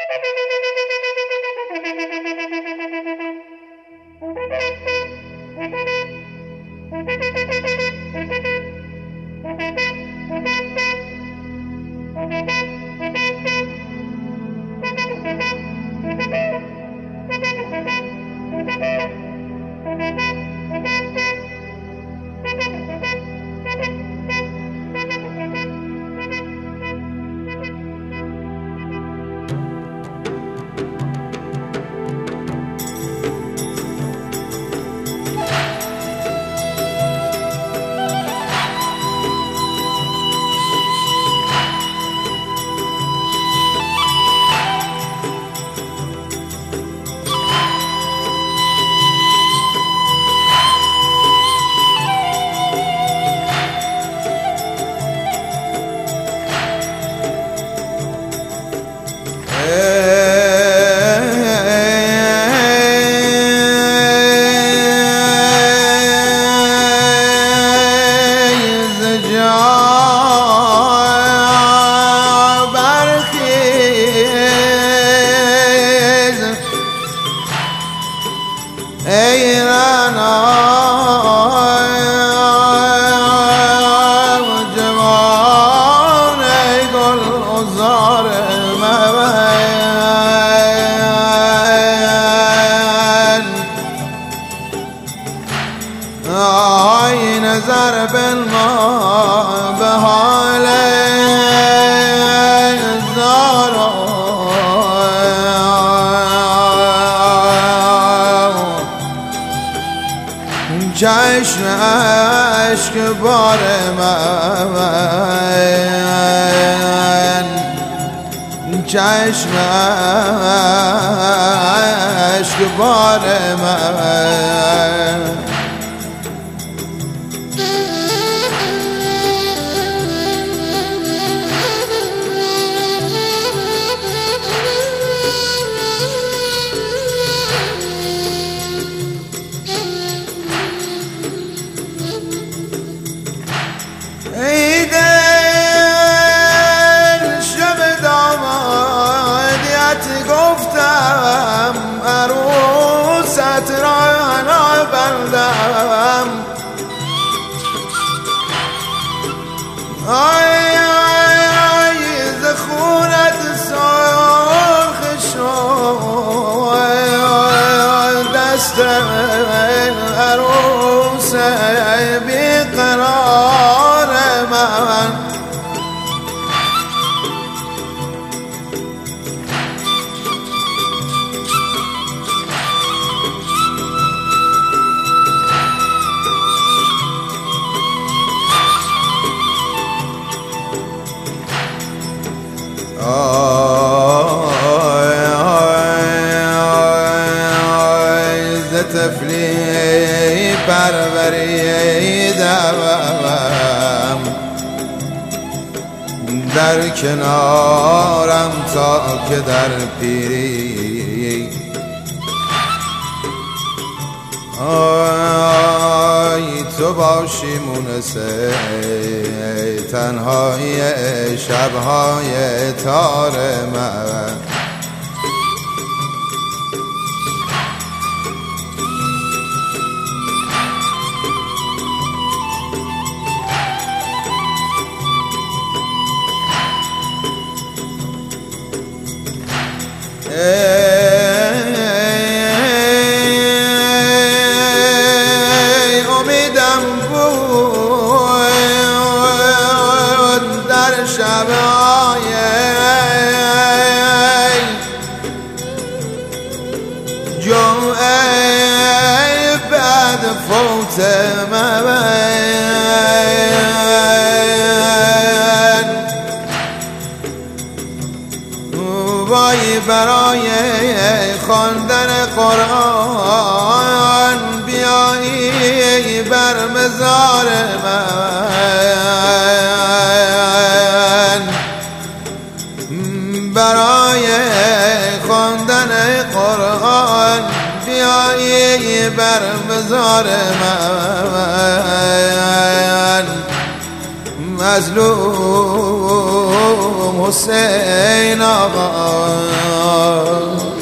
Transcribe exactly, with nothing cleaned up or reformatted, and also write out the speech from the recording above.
آی نظر بالما به حال زارا چشم عشق بار من چشم عشق بار من گفتم عروست را انا بندم آی آی آی ز خونت سرخ شو دست عروس بیقرار من آی آی آی ز طفلی پروریدم در کنارم تا که در پیری آی تو باشی مونس تنهای شبهای تار من امیدم بود در شبهای جمعه بعد فوت من وای برای خواندن قرآن بیایی بر مزار من برای خواندن قرآن بیایی بر مزار من مظلوم حسین آقا